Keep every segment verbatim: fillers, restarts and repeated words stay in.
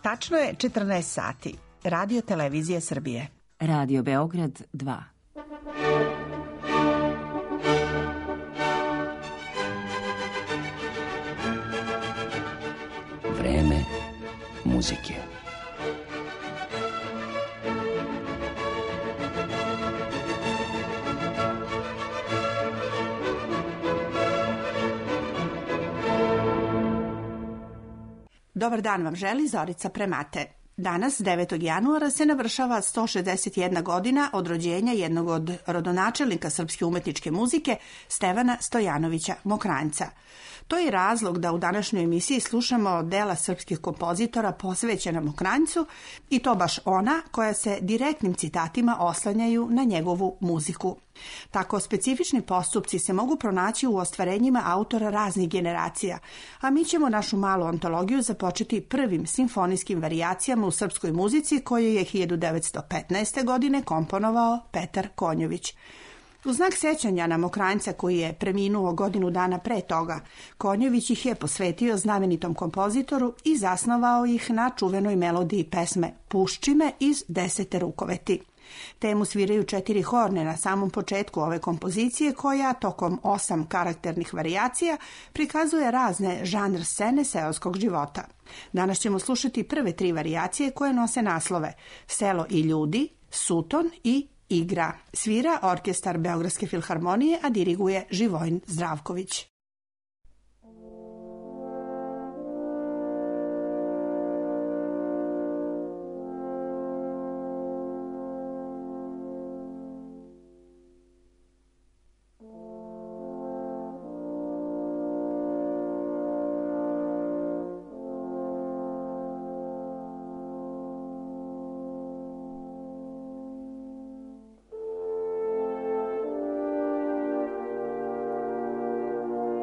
Tačno je četrnaest sati. Radio Televizija Srbije. Radio Beograd dva. Vreme muzike. Dobar dan vam želi Zorica Premate. Danas, devetog januara, se navršava sto šezdeset jedna godina od rođenja jednog od rodonačelnika srpske umetničke muzike, Stevana Stojanovića Mokranjca. To je razlog da u današnjoj emisiji slušamo dela srpskih kompozitora posvećena Mokranjcu, i to baš ona koja se direktnim citatima oslanjaju na njegovu muziku. Tako specifični postupci se mogu pronaći u ostvarenjima autora raznih generacija, a mi ćemo našu malu antologiju započeti prvim simfonijskim varijacijama u srpskoj muzici koje je hiljadu devetsto petnaeste. godine komponovao Petar Konjović. U znak sećanja na Mokranjca, koji je preminuo godinu dana pre toga, Konjović ih je posvetio znamenitom kompozitoru i zasnovao ih na čuvenoj melodiji pesme Pušči me iz Desete rukoveti. Temu sviraju četiri horne na samom početku ove kompozicije, koja tokom osam karakternih varijacija prikazuje razne žanr scene seoskog života. Danas ćemo slušati prve tri varijacije koje nose naslove Selo i ljudi, Suton i Igra. Svira orkestar Beogradske filharmonije, a diriguje Živojin Zdravković. Thank you.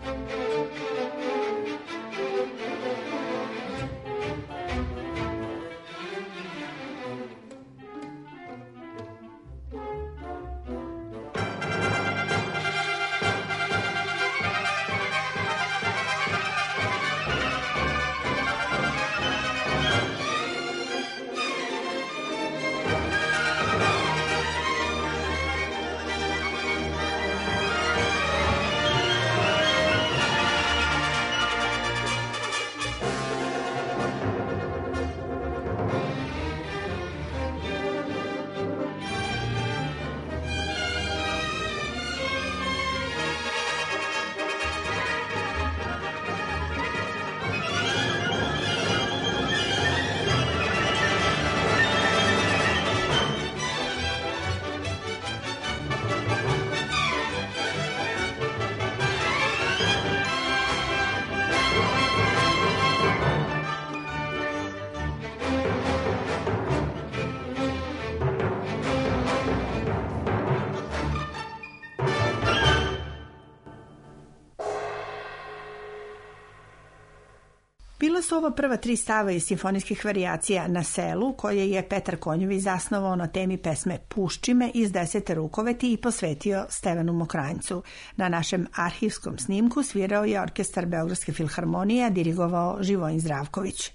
Bila su ovo prva tri stava iz simfonijskih varijacija Na selu, koje je Petar Konjović zasnovao na temi pesme Puščime iz Desete rukoveti i posvetio Stevanu Mokranjcu. Na našem arhivskom snimku svirao je orkestar Beogradske filharmonije, a dirigovao Živojin Zdravković.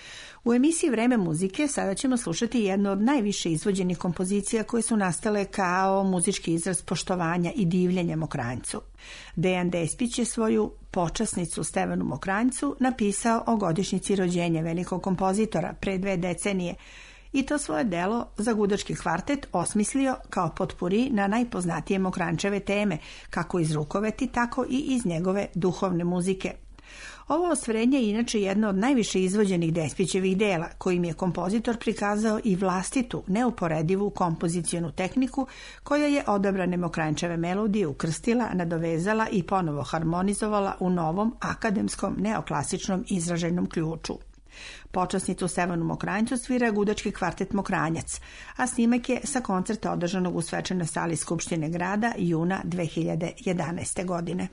U emisiji Vreme muzike sada ćemo slušati jednu od najviše izvođenih kompozicija koje su nastale kao muzički izraz poštovanja i divljenja Mokranjcu. Dejan Despić je svoju počasnicu Stevanu Mokranjcu napisao o godišnjici rođenja velikog kompozitora pre dve decenije i to svoje delo za gudački kvartet osmislio kao potpuri na najpoznatije Mokranjčeve teme, kako iz rukoveti, tako i iz njegove duhovne muzike. Ovo ostvarenje je inače jedno od najviše izvođenih Despićevih dela, kojim je kompozitor prikazao i vlastitu, neuporedivu kompozicionu tehniku koja je odabrane Mokranjčeve melodije ukrstila, nadovezala i ponovo harmonizovala u novom akademskom neoklasičnom izraženom ključu. Počasnicu Stevanu Mokranjcu svira gudački kvartet Mokranjac, a snimak je sa koncerta održanog u svečanoj sali Skupštine grada juna dve hiljade jedanaeste. godine.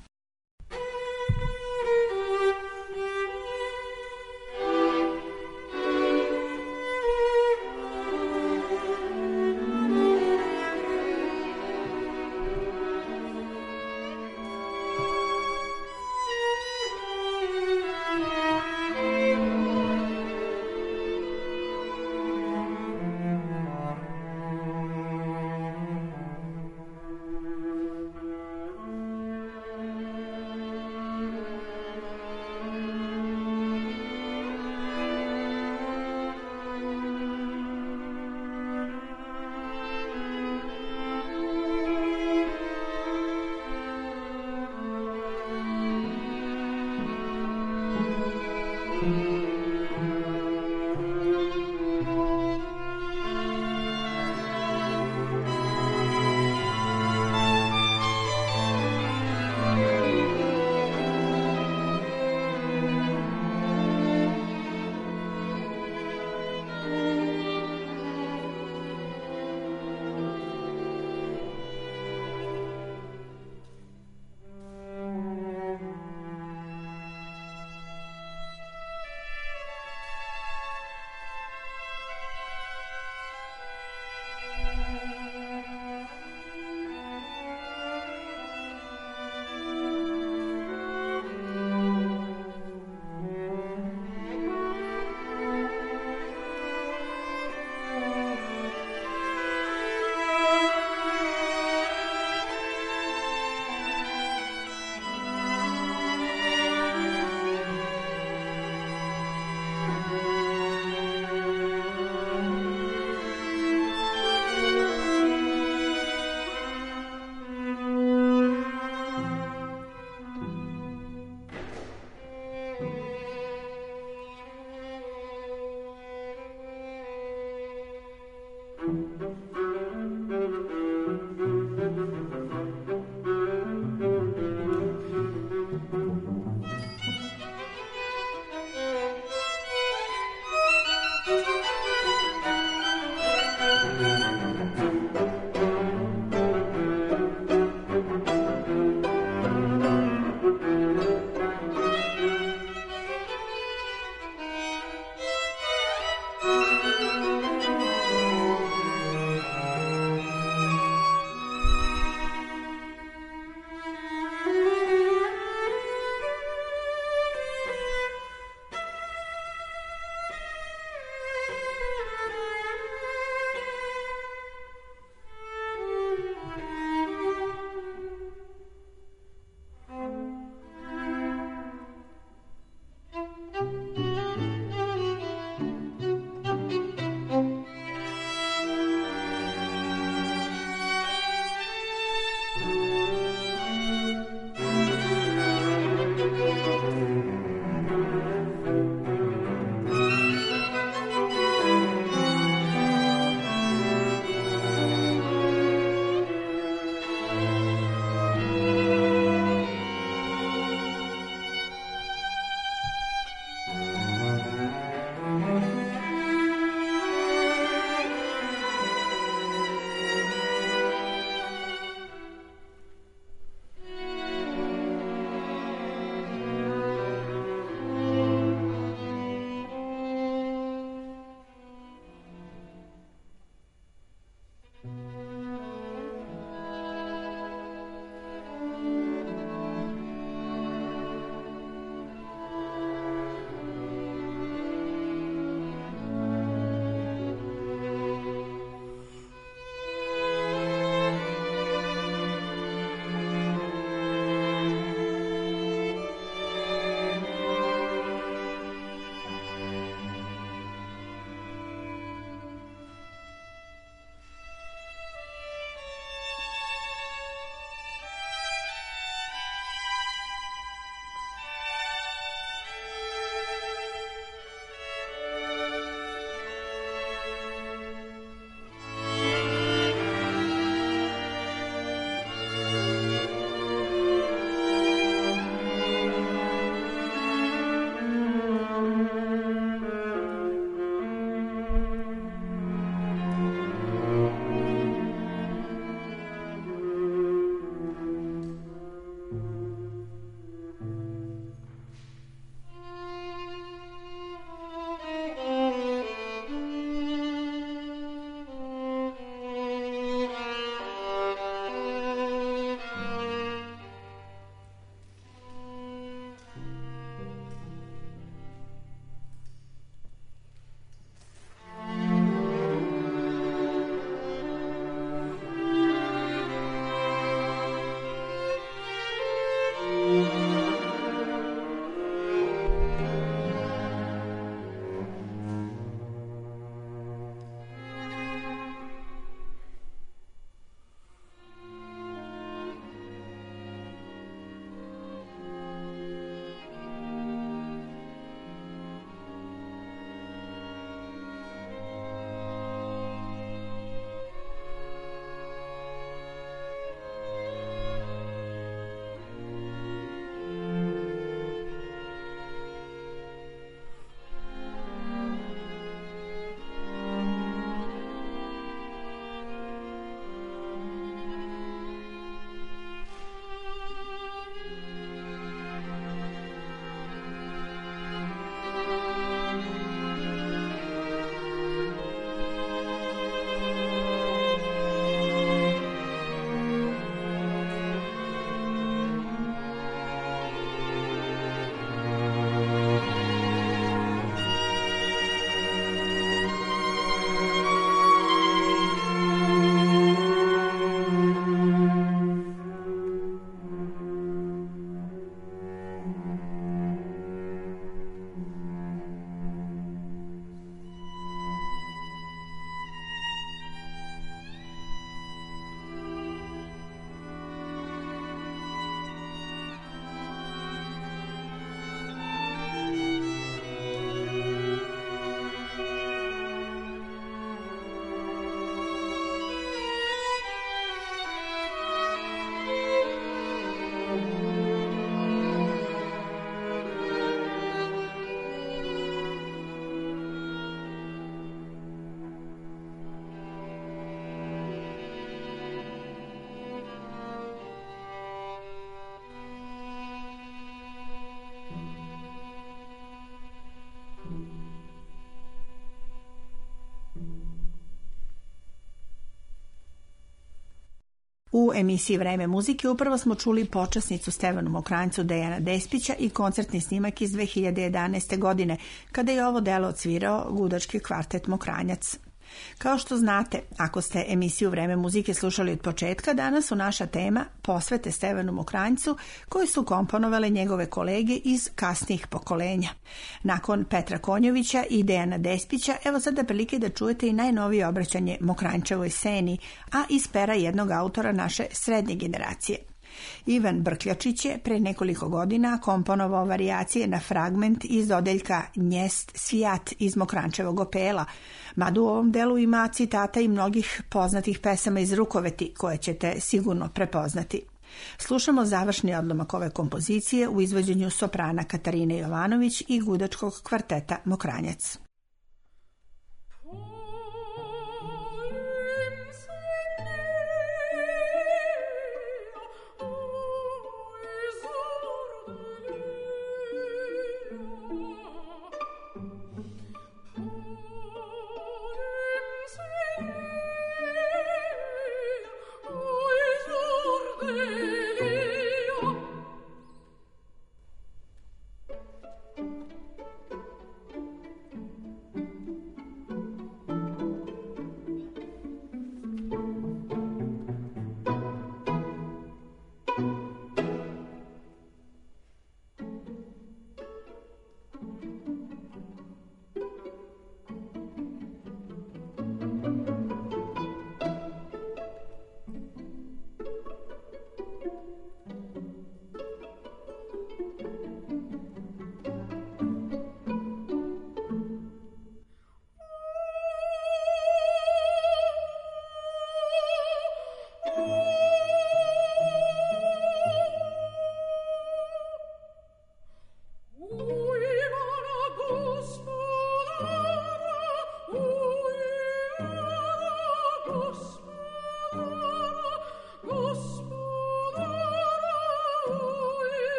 U emisiji Vreme muzike upravo smo čuli počasnicu Stevanu Mokranjcu Dejana Despića i koncertni snimak iz dve hiljade jedanaeste. godine, kada je ovo delo odsvirao gudački kvartet Mokranjac. Kao što znate, ako ste emisiju Vreme muzike slušali od početka, danas su naša tema posvete Stevanu Mokranjcu, koji su komponovale njegove kolege iz kasnijih pokolenja. Nakon Petra Konjovića i Dejana Despića, evo sada prilike da čujete i najnovije obraćanje Mokranjčevoj sceni, a iz pera jednog autora naše srednje generacije. Ivan Brkljačić je pre nekoliko godina komponovao varijacije na fragment iz odeljka Njest svijat iz Mokranjčevog opela, mada u ovom delu ima citata i mnogih poznatih pesama iz Rukoveti koje ćete sigurno prepoznati. Slušamo završni odlomak ove kompozicije u izvođenju soprana Katarine Jovanović i gudačkog kvarteta Mokranjac.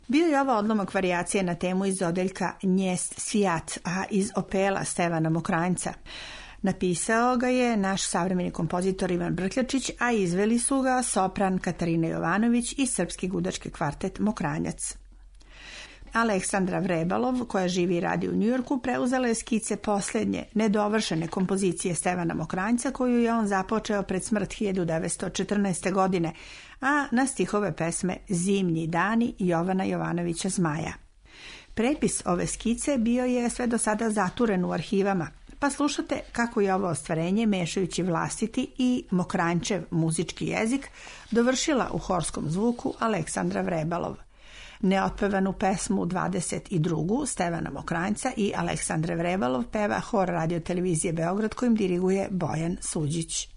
Bio je ovo odlomak varijacije na temu iz odeljka Njest svijat, a iz opela Stevana Mokranjca. Napisao ga je naš savremeni kompozitor Ivan Brkljačić, a izveli su ga sopran Katarina Jovanović i srpski gudački kvartet Mokranjac. Aleksandra Vrebalov, koja živi i radi u Njujorku, preuzela je skice posljednje, nedovršene kompozicije Stevana Mokranjca, koju je on započeo pred smrt hiljadu devetsto četrnaeste. godine, a na stihove pesme Zimnji dani Jovana Jovanovića Zmaja. Prepis ove skice bio je sve do sada zaturen u arhivama, pa slušate kako je ovo ostvarenje, mešajući vlastiti i Mokranjčev muzički jezik, dovršila u horskom zvuku Aleksandra Vrebalov. Neotpevanu pesmu dvadeset drugu Stevana Mokranjca i Aleksandre Vrebalov peva hor Radio televizije Beograd, kojim diriguje Bojan Suđić.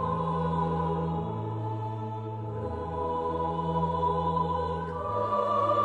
Oh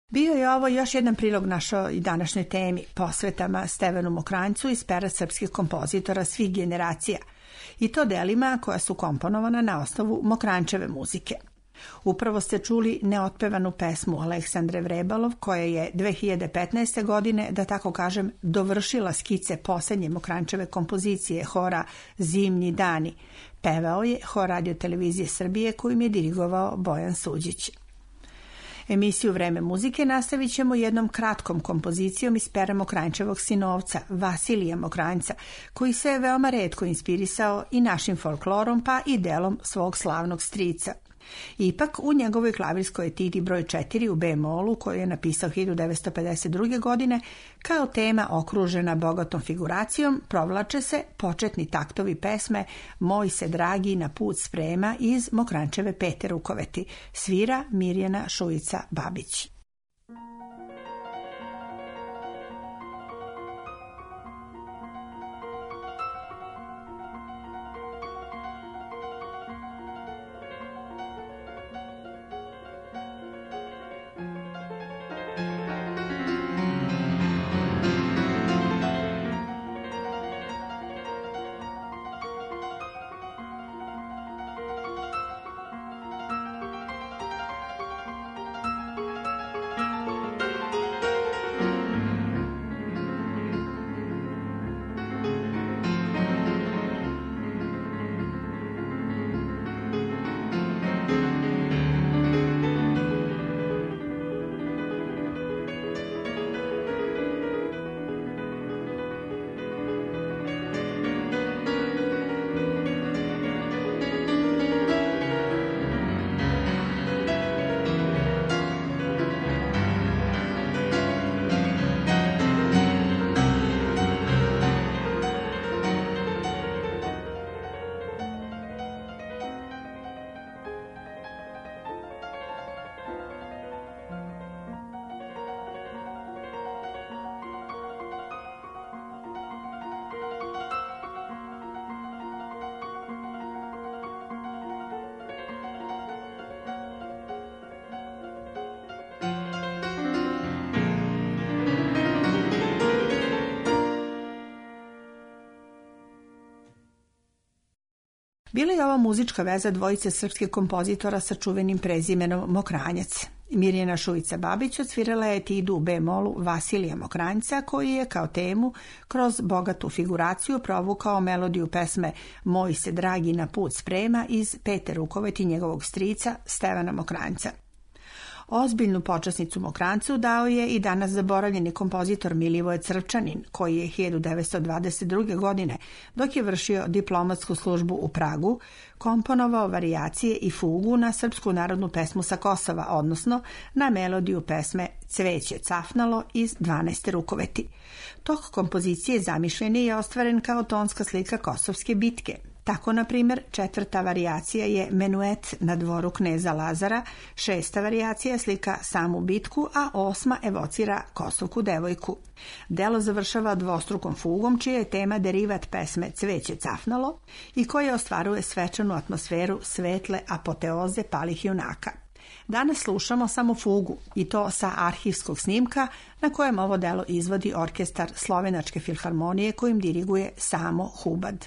Bio je ovo još jedan prilog našoj današnjoj temi, posvetama Stevanu Mokranjcu iz pera srpskih kompozitora svih generacija, i to delima koja su komponovana na osnovu Mokranjčeve muzike. Upravo ste čuli neotpevanu pesmu Aleksandre Vrebalov, koja je dve hiljade petnaeste. godine, da tako kažem, dovršila skice posljednje Mokranjčeve kompozicije hora Zimnji dani. Pevao je hor Radio televizije Srbije kojim je dirigovao Bojan Suđić. Emisiju Vreme muzike nastavit ćemo jednom kratkom kompozicijom iz pera Mokranjčevog sinovca, Vasilija Mokranjca, koji se je veoma retko inspirisao i našim folklorom, pa i delom svog slavnog strica. Ipak, u njegovoj klavirskoj etidi broj četiri u B-molu, koju je napisao hiljadu devetsto pedeset druge. godine, kao tema okružena bogatom figuracijom, provlače se početni taktovi pesme Moj se dragi na put sprema iz Mokranjčeve Pete rukoveti. Svira Mirjana Šujica Babić. Bila je ova muzička veza dvojice srpskih kompozitora sa čuvenim prezimenom Mokranjac. Mirjana Šujica Babić odsvirala je etidu u B-molu Vasilija Mokranjca, koji je kao temu kroz bogatu figuraciju provukao melodiju pesme Moj se dragi na put sprema iz Pete rukoveti njegovog strica Stevana Mokranjca. Ozbiljnu počasnicu Mokranjcu dao je i danas zaboravljeni kompozitor Milivoje Crvčanin, koji je hiljadu devetsto dvadeset druge. godine, dok je vršio diplomatsku službu u Pragu, komponovao varijacije i fugu na srpsku narodnu pesmu sa Kosova, odnosno na melodiju pesme Cveće cafnalo iz dvanaeste rukoveti. Tok kompozicije zamišljen je ostvaren kao tonska slika Kosovske bitke. Tako, na primjer, četvrta varijacija je Menuet na dvoru kneza Lazara, šesta varijacija slika samu bitku, a osma evocira Kosovku devojku. Delo završava dvostrukom fugom, čija je tema derivat pesme Cveće cafnalo i koja ostvaruje svečanu atmosferu svetle apoteoze palih junaka. Danas slušamo samo fugu, i to sa arhivskog snimka na kojem ovo delo izvodi orkestar Slovenačke filharmonije kojim diriguje Samo Hubad.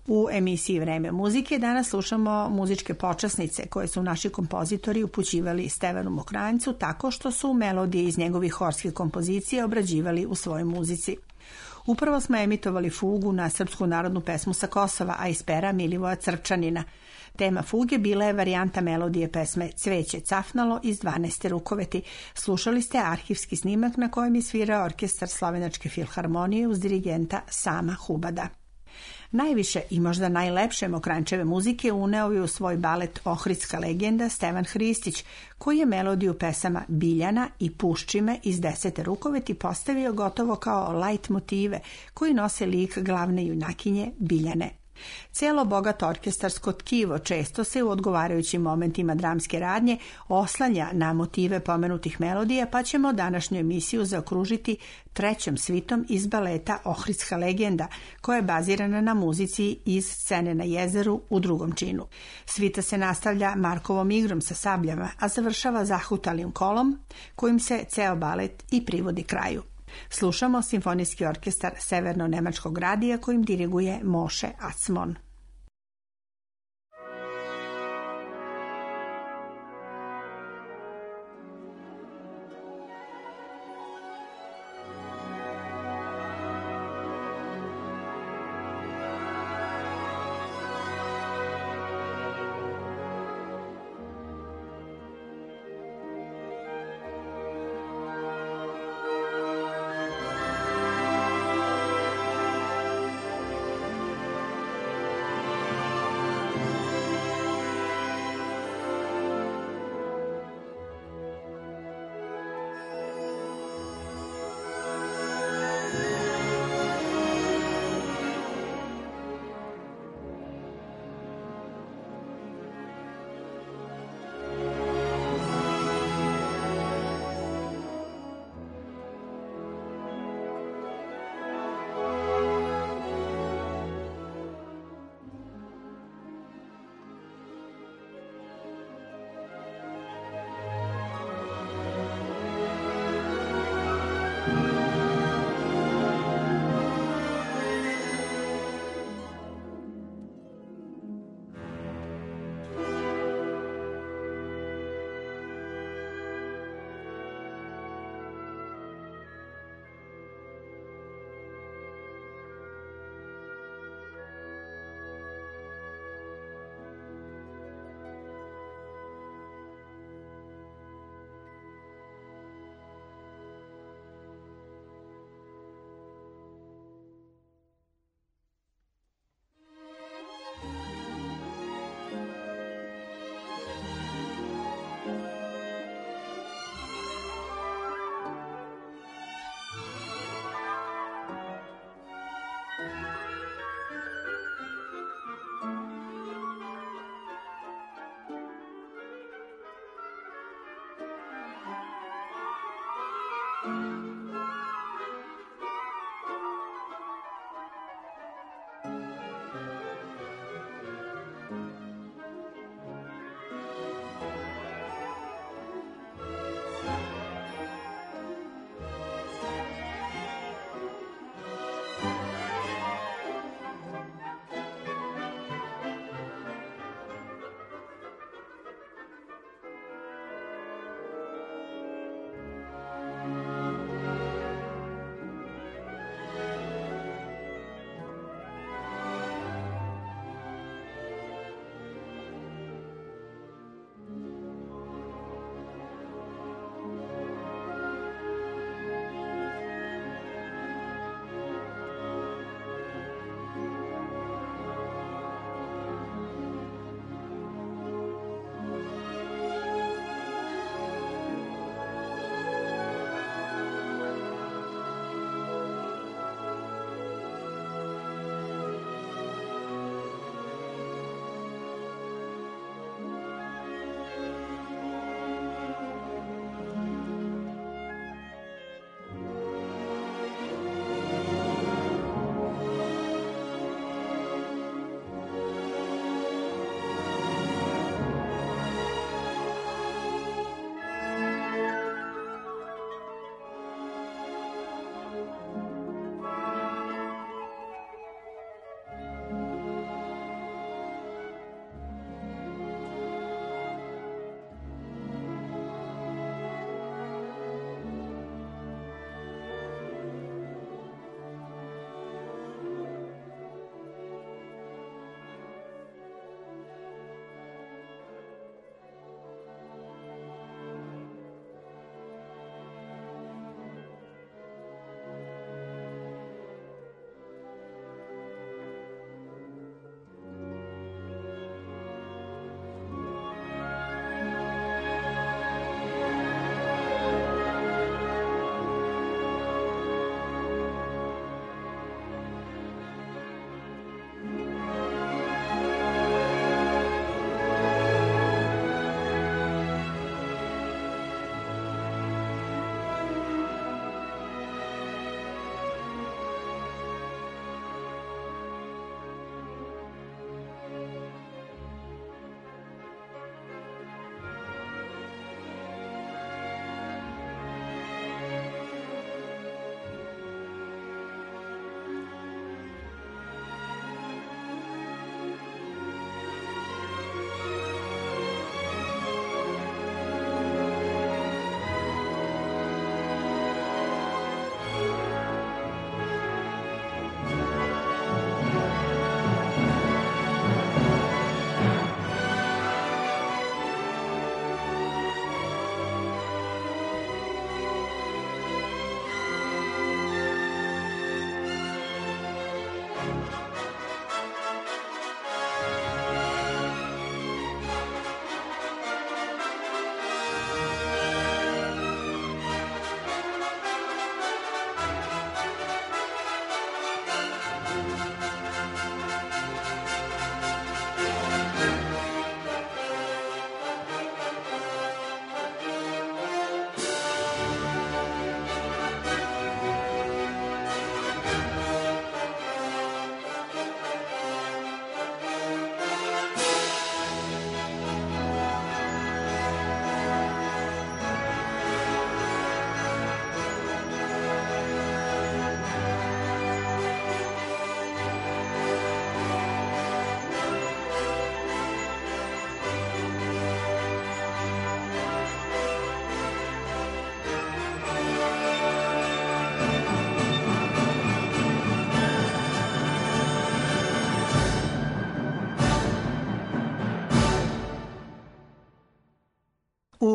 U emisiji Vreme muzike danas slušamo muzičke počasnice koje su naši kompozitori upućivali Stevanu Mokranjcu tako što su melodije iz njegovih horskih kompozicija obrađivali u svojoj muzici. Upravo smo emitovali fugu na srpsku narodnu pesmu sa Kosova, a iz pera Milivoja Crčanina. Tema fuge bila je varijanta melodije pesme Cveće cafnalo iz dvanaeste rukoveti. Slušali ste arhivski snimak na kojem je svirao orkestar Slovenačke filharmonije uz dirigenta Sama Hubada. Najviše i možda najlepše Mokranjčeve muzike uneo je u svoj balet Ohridska legenda Stevan Hristić, koji je melodiju pesama Biljana i Puščime iz desete rukoveti postavio gotovo kao lajt motive koji nose lik glavne junakinje Biljane. Cijelo bogato orkestarsko tkivo često se u odgovarajućim momentima dramske radnje oslanja na motive pomenutih melodija, pa ćemo današnju emisiju zaokružiti trećom svitom iz baleta Ohridska legenda, koja je bazirana na muzici iz Scene na jezeru u drugom činu. Svita se nastavlja Markovom igrom sa sabljama, a završava zahutalim kolom, kojim se ceo balet i privodi kraju. Slušamo simfonijski orkestar Severno-nemačkog radija kojim diriguje Moshe Acmon.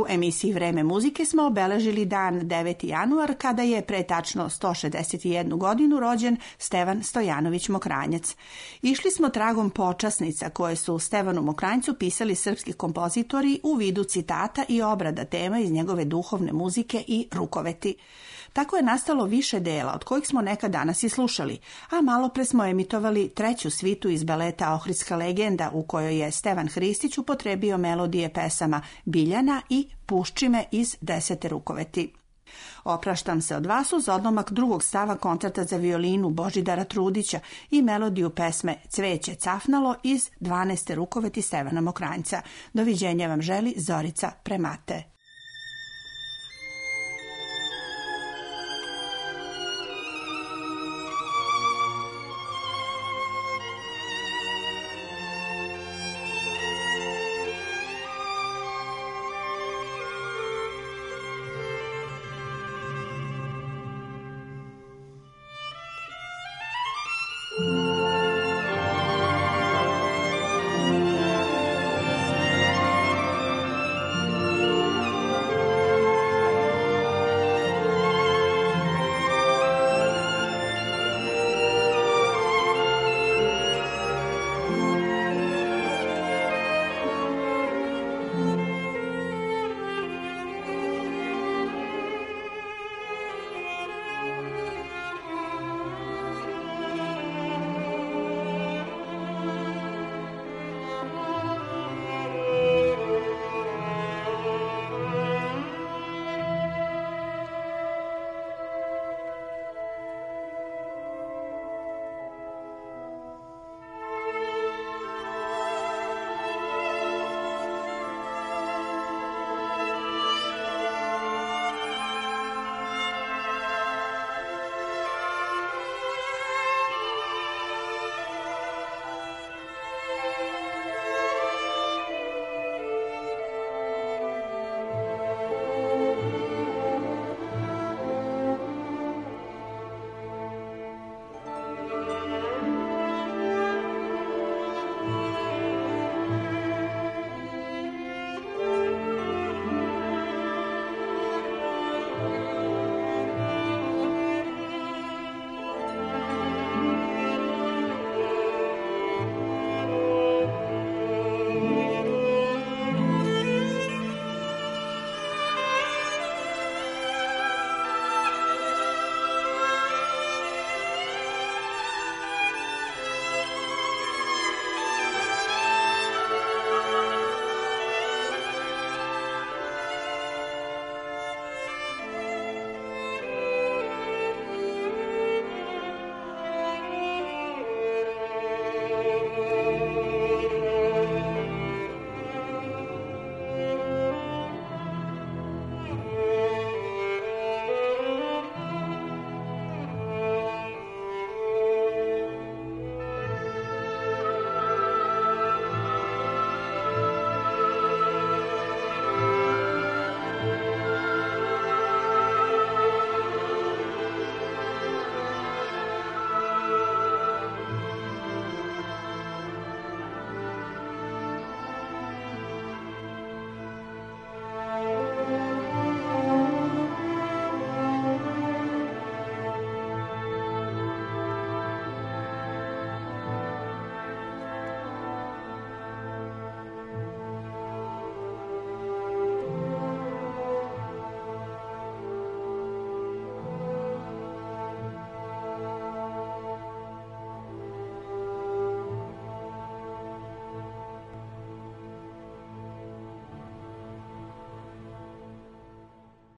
emisiji Vreme muzike smo obeležili dan deveti januar kada je pre tačno sto šezdeset jednu godinu rođen Stevan Stojanović Mokranjac. Išli smo tragom počasnica koje su Stevanu Mokranjcu pisali srpski kompozitori u vidu citata i obrada tema iz njegove duhovne muzike i rukoveti. Tako je nastalo više dela, od kojih smo nekad danas i slušali, a malo pre smo emitovali treću svitu iz baleta Ohridska legenda, u kojoj je Stevan Hristić upotrebio melodije pesama Biljana i Puščime iz Desete rukoveti. Opraštam se od vas uz odlomak drugog stava koncerta za violinu Božidara Trudića i melodiju pesme Cveće cafnalo iz dvanaeste rukoveti Stevana Mokranjca. Doviđenja vam želi Zorica Premate.